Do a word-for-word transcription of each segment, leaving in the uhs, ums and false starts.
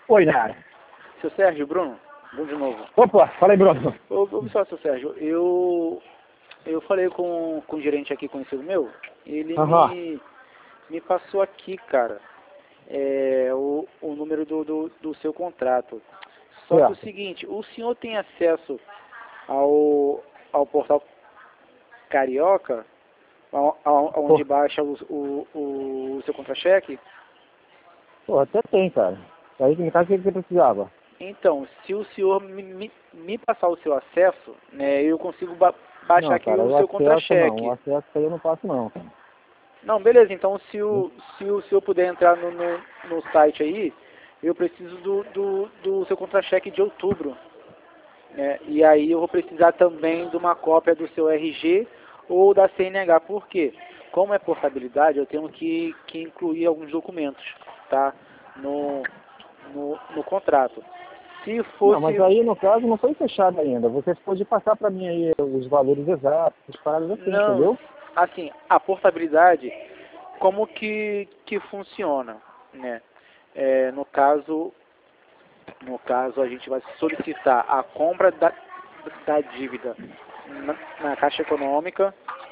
Oi, Nara. Seu Sérgio, Bruno, Bruno de novo. Opa, fala aí, Bruno. Ô, ô, só, seu Sérgio, eu, eu falei com, com um gerente aqui conhecido meu, ele Aham. me, me passou aqui, cara, é, o, o número do, do, do seu contrato. Só que o Certo. seguinte, o senhor tem acesso ao, ao portal Carioca, ao, ao, onde Pô, baixa o, o, o seu contra-cheque? pô, até tem, cara. Aí, no caso, o que que você precisava? Então, se o senhor me, me, me passar o seu acesso, né, eu consigo ba baixar Não, aqui cara, o o seu acesso não. O contra-cheque. acesso aí eu não passo, não, cara. Não, beleza, então se o, se o senhor puder entrar no, no, no site aí, eu preciso do, do, do seu contra-cheque de outubro. Né? E aí eu vou precisar também de uma cópia do seu R G ou da C N H. Por quê? Como é portabilidade, eu tenho que, que incluir alguns documentos, tá? No, no, no contrato. Se Não, mas fosse... aí, no caso, não foi fechado ainda. Você pode passar pra mim aí os valores exatos, as paradas assim, Não, entendeu? assim, a portabilidade, como que, que funciona, né? É, no caso, no caso, a gente vai solicitar a compra da, da dívida na, na Caixa Econômica,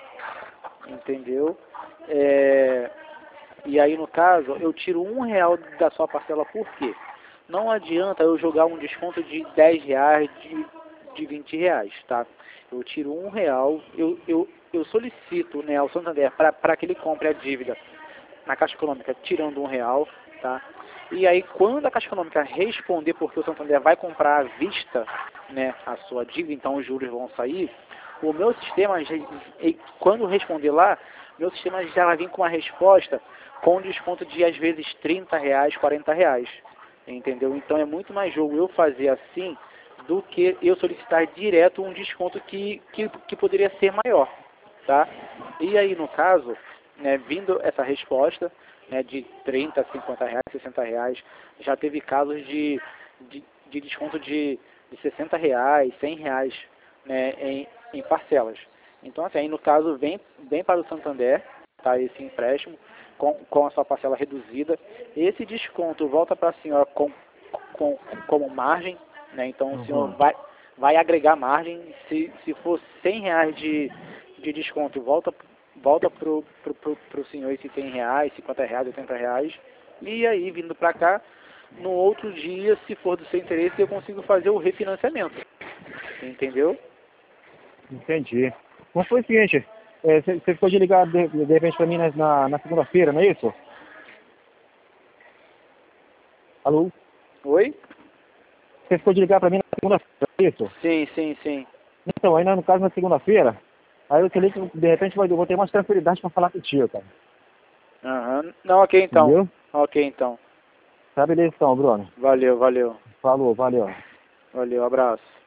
entendeu? É, e aí, no caso, eu tiro um real da sua parcela, por quê? Não adianta eu jogar um desconto de dez reais, de, de vinte reais, tá? Eu tiro um real, eu, eu, eu solicito, né, ao Santander para que ele compre a dívida na Caixa Econômica tirando um real, tá? E aí quando a Caixa Econômica responder, porque o Santander vai comprar à vista, né, a sua dívida, então os juros vão sair, o meu sistema, quando responder lá, meu sistema já vai vir com uma resposta com desconto de às vezes trinta reais, quarenta reais, entendeu? Então é muito mais jogo eu fazer assim do que eu solicitar direto um desconto que, que, que poderia ser maior, tá? E aí no caso, né, vindo essa resposta, né, de trinta, cinquenta reais, sessenta reais, já teve casos de, de, de desconto de, de sessenta reais, cem reais, né, em, em parcelas. Então, assim, aí no caso vem, vem para o Santander, tá, esse empréstimo, com, com a sua parcela reduzida. Esse desconto volta para a senhora com, com, como margem, né, então o senhor Uhum. vai, vai agregar margem. Se, se for cem reais de, de desconto, volta volta pro, pro, pro, pro senhor esse cem reais, cinquenta reais, oitenta reais, e aí vindo para cá, no outro dia, se for do seu interesse, eu consigo fazer o refinanciamento, entendeu? Entendi. Mas foi o seguinte, é, você você ficou de ligar de, de repente pra mim na, na, na segunda-feira, não é isso? Alô? Oi? Você ficou de ligar pra mim na segunda-feira, não é isso? Sim, sim, sim. Então, aí no caso na segunda-feira, aí eu te ligo, de repente vai- eu vou ter mais tranquilidade pra falar contigo, cara. Aham. Não, ok então. Entendeu? Ok então. Tá beleza então, Bruno. Valeu, valeu. Falou, valeu. Valeu, abraço.